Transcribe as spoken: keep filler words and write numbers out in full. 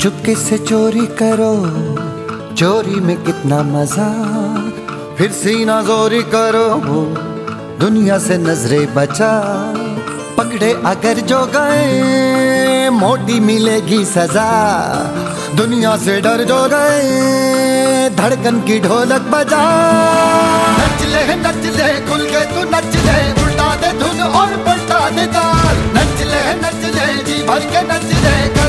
चुपके से चोरी करो, चोरी में कितना मजा, फिर सीना जोरी करो, दुनिया से नजरें बचा। पकड़े अगर जो गए मोटी मिलेगी सजा, दुनिया से डर जो गए धड़कन की ढोलक बजा। नच ले नच ले खुल के तू नच ले, उल्टा दे धुन और पलटा दे ताल। नच ले नच ले जी भर के नच ले।